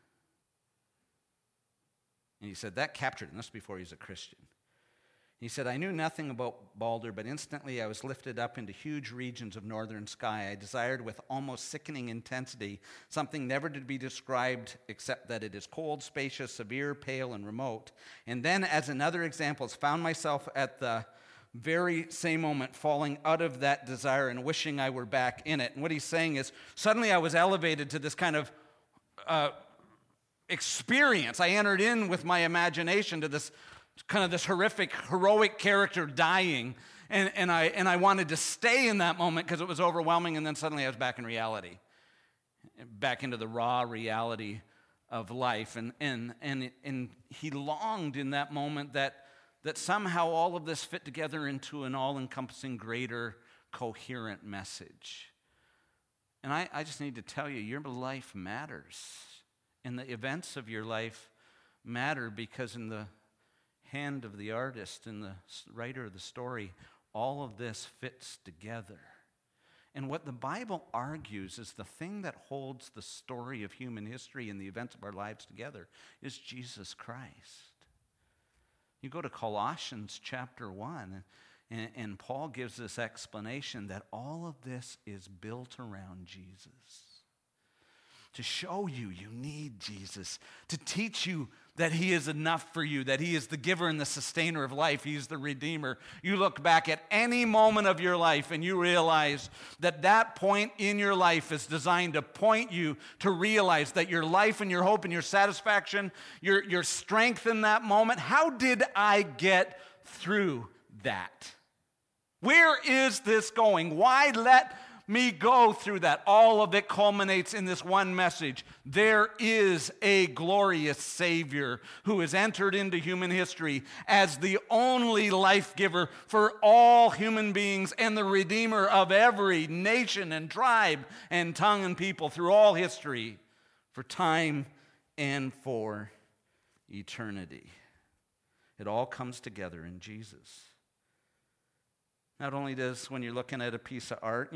And he said that captured him. This was before he was a Christian. He said, I knew nothing about Balder, but instantly I was lifted up into huge regions of northern sky. I desired with almost sickening intensity something never to be described except that it is cold, spacious, severe, pale, and remote. And then, as in other examples, found myself at the very same moment falling out of that desire and wishing I were back in it. And what he's saying is, suddenly I was elevated to this kind of experience. I entered in with my imagination to this kind of this horrific, heroic character dying, and I wanted to stay in that moment because it was overwhelming, and then suddenly I was back in reality, back into the raw reality of life, and he longed in that moment that somehow all of this fit together into an all-encompassing, greater, coherent message. And I just need to tell you, your life matters, and the events of your life matter, because in the hand of the artist and the writer of the story, all of this fits together. And what the Bible argues is the thing that holds the story of human history and the events of our lives together is Jesus Christ. You go to Colossians chapter 1, and Paul gives this explanation that all of this is built around Jesus. To show you need Jesus, to teach you that he is enough for you, that he is the giver and the sustainer of life, he's the redeemer. You look back at any moment of your life and you realize that point in your life is designed to point you to realize that your life and your hope and your satisfaction, your strength in that moment, how did I get through that? Where is this going? Why let me go through that? All of it culminates in this one message. There is a glorious Savior who has entered into human history as the only life giver for all human beings and the Redeemer of every nation and tribe and tongue and people through all history, for time and for eternity. It all comes together in Jesus. Not only does, when you're looking at a piece of art,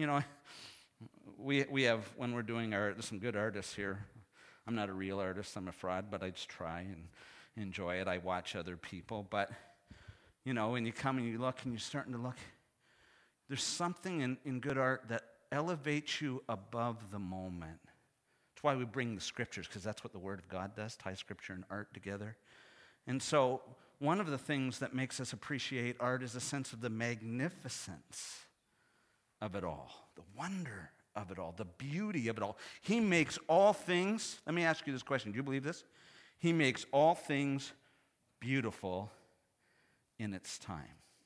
we have, when we're doing art, there's some good artists here. I'm not a real artist, I'm a fraud, but I just try and enjoy it. I watch other people. But, when you come and you look and you're starting to look, there's something in good art that elevates you above the moment. That's why we bring the scriptures, because that's what the Word of God does, tie scripture and art together. And so, one of the things that makes us appreciate art is a sense of the magnificence of it all, the wonder of it all, the beauty of it all. He makes all things, let me ask you this question, do you believe this? He makes all things beautiful in its time.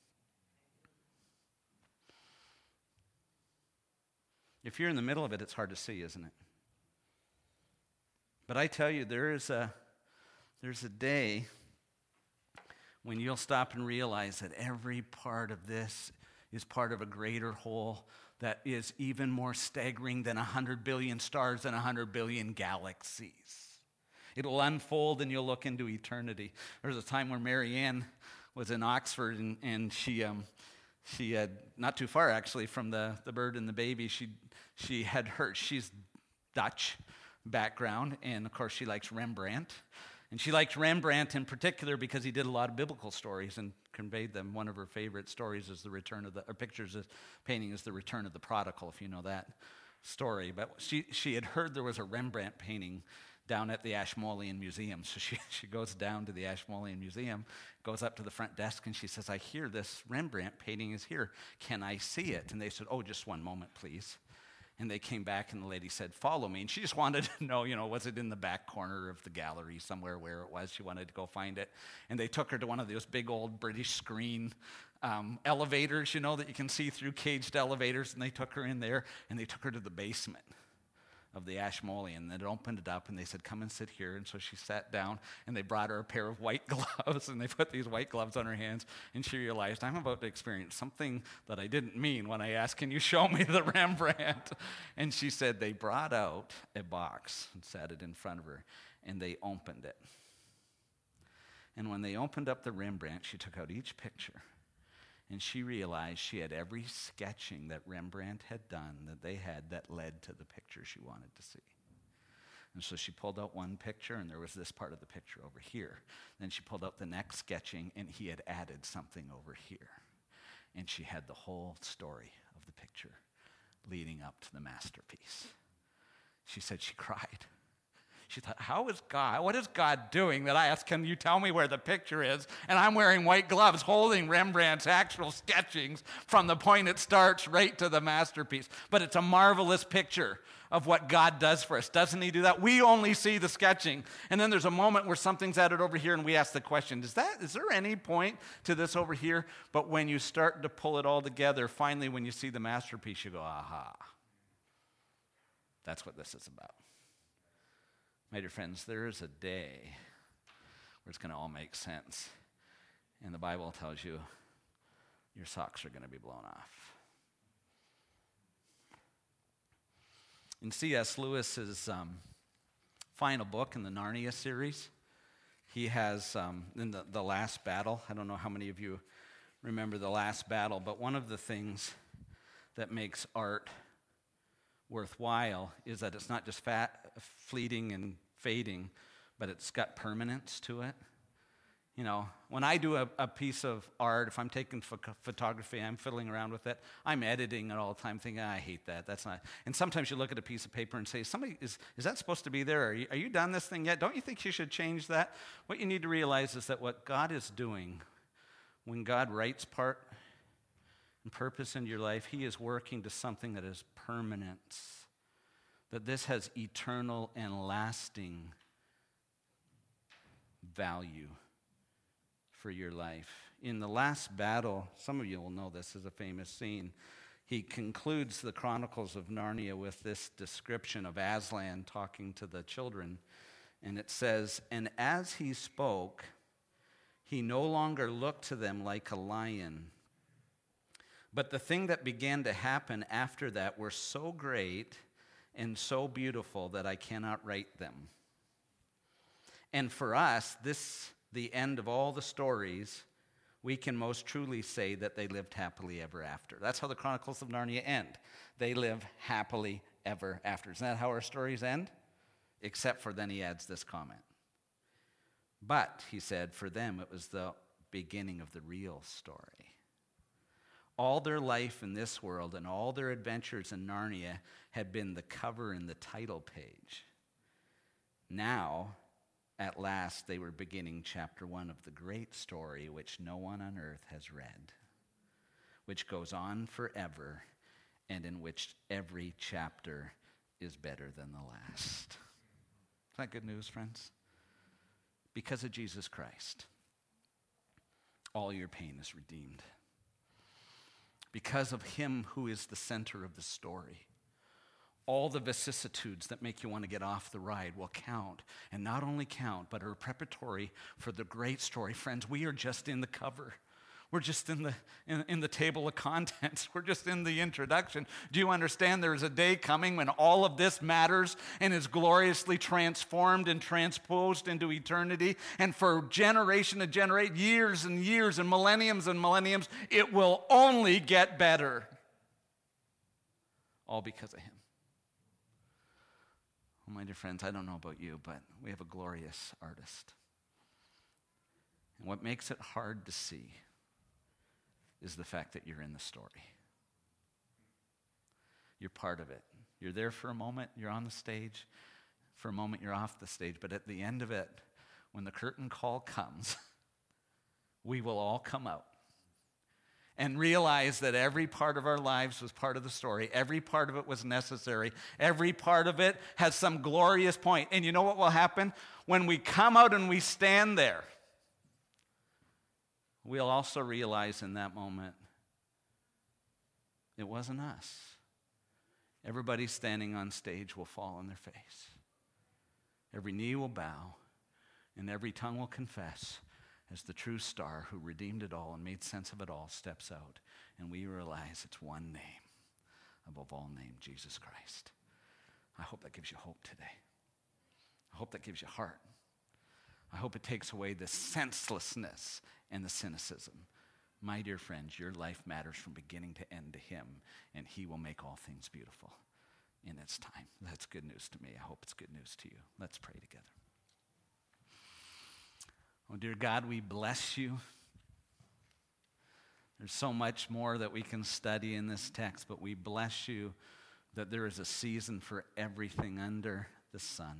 If you're in the middle of it, it's hard to see, isn't it? But I tell you, there's a day when you'll stop and realize that every part of this is part of a greater whole that is even more staggering than 100 billion stars and 100 billion galaxies. It'll unfold and you'll look into eternity. There was a time where Mary Ann was in Oxford and she had, not too far actually from the bird and the baby, she had heard, she's Dutch background, and of course she likes Rembrandt. And she liked Rembrandt in particular because he did a lot of biblical stories and conveyed them. One of her favorite stories is the return of painting is the return of the prodigal, if you know that story. But she had heard there was a Rembrandt painting down at the Ashmolean Museum. So she goes down to the Ashmolean Museum, goes up to the front desk, and she says, I hear this Rembrandt painting is here. Can I see it? And they said, oh, just one moment, please. And they came back, and the lady said, follow me. And she just wanted to know, was it in the back corner of the gallery somewhere where it was? She wanted to go find it. And they took her to one of those big old British screen elevators, that you can see through, caged elevators. And they took her in there, and they took her to the basement of the Ashmolean. And they opened it up and they said, come and sit here. And so she sat down and they brought her a pair of white gloves and they put these white gloves on her hands. And she realized, I'm about to experience something that I didn't mean when I asked, can you show me the Rembrandt? And she said they brought out a box and sat it in front of her and they opened it. And when they opened up the Rembrandt, she took out each picture. And she realized she had every sketching that Rembrandt had done that they had that led to the picture she wanted to see. And so she pulled out one picture, and there was this part of the picture over here. Then she pulled out the next sketching, and he had added something over here. And she had the whole story of the picture leading up to the masterpiece. She said she cried. She thought, what is God doing that I asked, can you tell me where the picture is? And I'm wearing white gloves holding Rembrandt's actual sketchings from the point it starts right to the masterpiece. But it's a marvelous picture of what God does for us. Doesn't he do that? We only see the sketching. And then there's a moment where something's added over here and we ask the question, is there any point to this over here? But when you start to pull it all together, finally when you see the masterpiece, you go, aha. That's what this is about. My dear friends, there is a day where it's going to all make sense. And the Bible tells you your socks are going to be blown off. In C.S. Lewis's final book in the Narnia series, he has, in the last battle, I don't know how many of you remember the last battle, but one of the things that makes art worthwhile is that it's not just fleeting and fading, but it's got permanence to it. You know, when I do a piece of art, if I'm taking photography, I'm fiddling around with it, I'm editing it all the time thinking, I hate that, that's not. And sometimes you look at a piece of paper and say, is that supposed to be there? Are you done this thing yet? Don't you think you should change that? What you need to realize is that what God is doing, when God writes part and purpose in your life, he is working to something that is permanent, that this has eternal and lasting value for your life. In the last battle, some of you will know this is a famous scene. He concludes the Chronicles of Narnia with this description of Aslan talking to the children. And it says, and as he spoke, he no longer looked to them like a lion. But the thing that began to happen after that were so great and so beautiful that I cannot write them. And for us, the end of all the stories, we can most truly say that they lived happily ever after. That's how the Chronicles of Narnia end. They live happily ever after. Isn't that how our stories end? Except for then he adds this comment. But, he said, for them it was the beginning of the real story. All their life in this world and all their adventures in Narnia had been the cover and the title page. Now, at last, they were beginning chapter 1 of the great story which no one on earth has read, which goes on forever and in which every chapter is better than the last. Is that good news, friends? Because of Jesus Christ, all your pain is redeemed. Because of him who is the center of the story, all the vicissitudes that make you want to get off the ride will count. And not only count, but are preparatory for the great story. Friends, we are just in the cover. We're just in the table of contents. We're just in the introduction. Do you understand there is a day coming when all of this matters and is gloriously transformed and transposed into eternity? And for generation to generate, years and years and millenniums, it will only get better. All because of him. Oh, my dear friends, I don't know about you, but we have a glorious artist. And what makes it hard to see is the fact that you're in the story. You're part of it. You're there for a moment, you're on the stage. For a moment, you're off the stage. But at the end of it, when the curtain call comes, we will all come out and realize that every part of our lives was part of the story. Every part of it was necessary. Every part of it has some glorious point. And you know what will happen? When we come out and we stand there, we'll also realize in that moment, it wasn't us. Everybody standing on stage will fall on their face. Every knee will bow, and every tongue will confess as the true star who redeemed it all and made sense of it all steps out, and we realize it's one name above all names, Jesus Christ. I hope that gives you hope today. I hope that gives you heart. I hope it takes away the senselessness and the cynicism. My dear friends, your life matters from beginning to end to him, and he will make all things beautiful in its time. That's good news to me. I hope it's good news to you. Let's pray together. Oh, dear God, we bless you. There's so much more that we can study in this text, but we bless you that there is a season for everything under the sun.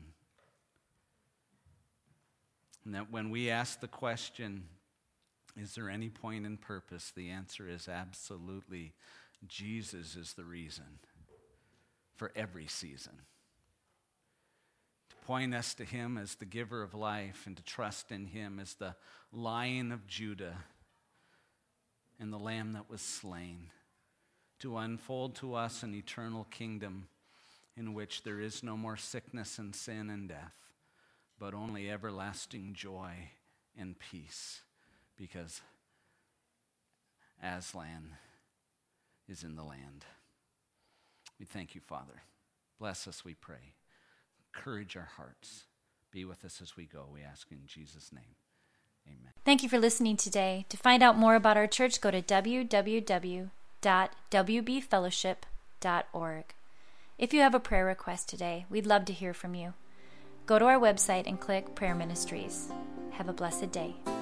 And that when we ask the question, is there any point in purpose? The answer is absolutely. Jesus is the reason for every season. To point us to him as the giver of life and to trust in him as the Lion of Judah and the Lamb that was slain. To unfold to us an eternal kingdom in which there is no more sickness and sin and death, but only everlasting joy and peace, because Aslan is in the land. We thank you, Father. Bless us, we pray. Encourage our hearts. Be with us as we go, we ask in Jesus' name. Amen. Thank you for listening today. To find out more about our church, go to www.wbfellowship.org. If you have a prayer request today, we'd love to hear from you. Go to our website and click Prayer Ministries. Have a blessed day.